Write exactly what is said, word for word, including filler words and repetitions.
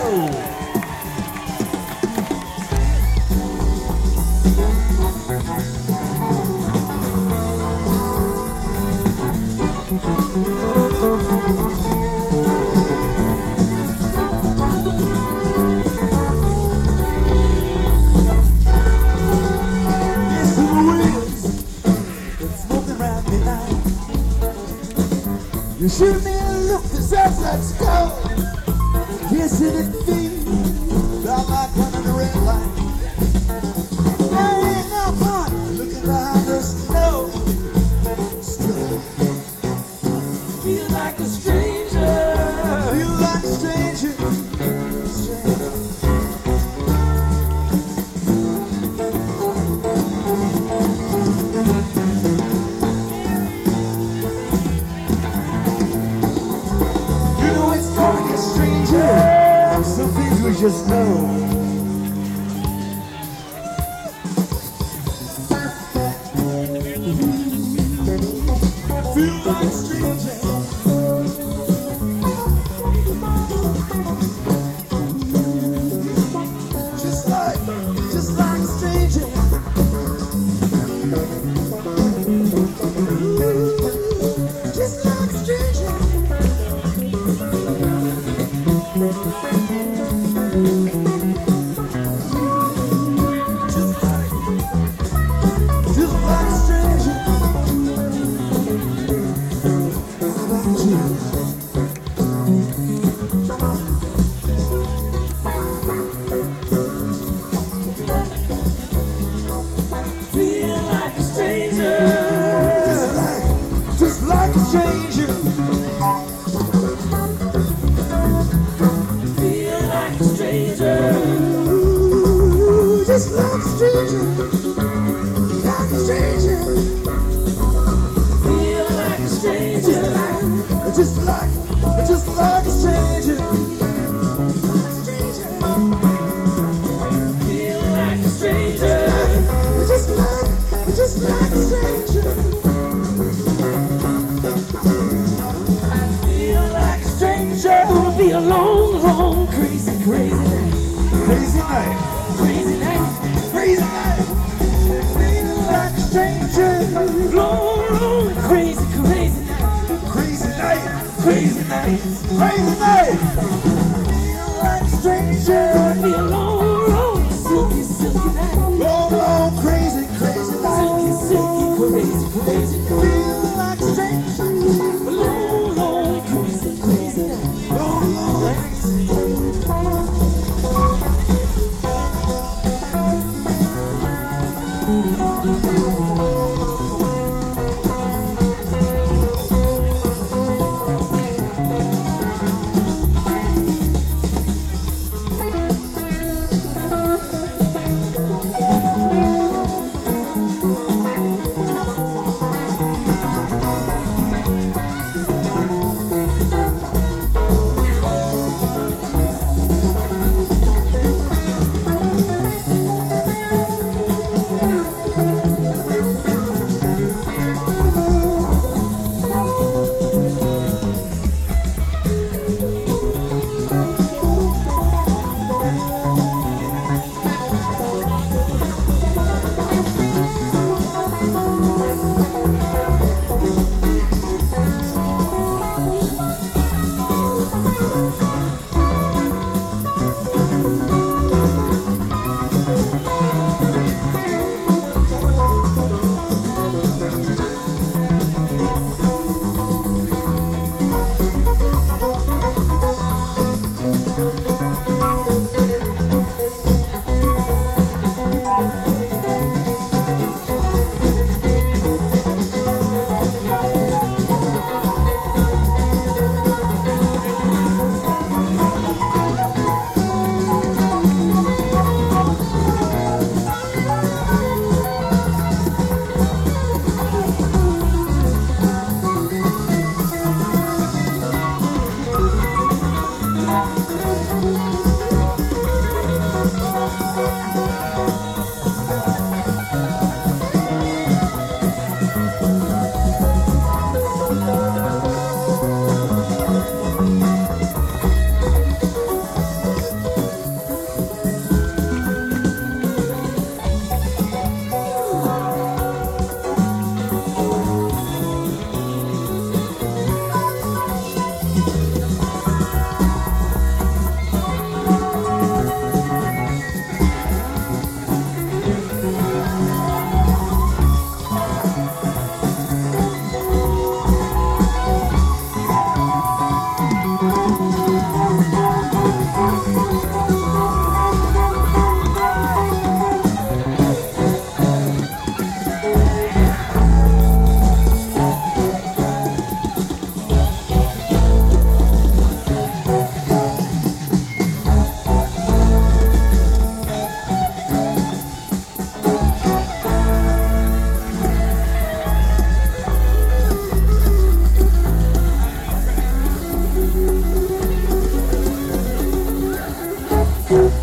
You shoot me a look that says let's go. Kissing and feet, I'm like running the red light. There ain't no point looking behind the snow. Still, feel like a stranger. Feel like a stranger. Stranger. Some things we just know. Feel like a stranger. Just like, just like a stranger. Just like a stranger. Just like a stranger, like a stranger, feel like a stranger, just like, just like a stranger, feel like a stranger, just like, just like a stranger, feel like a stranger. Gonna be a long, long, crazy, crazy night, crazy night. Crazy night, crazy night, feel like a stranger. Long, long, crazy, crazy night, crazy night, crazy night, crazy night. Feel like a stranger. Gonna be a long, long, silky, silky night. Long, long, crazy, crazy night. Silky, silky, crazy, crazy night. Feel like a stranger. Long, long, crazy, crazy night. Long, long, crazy. Thank you.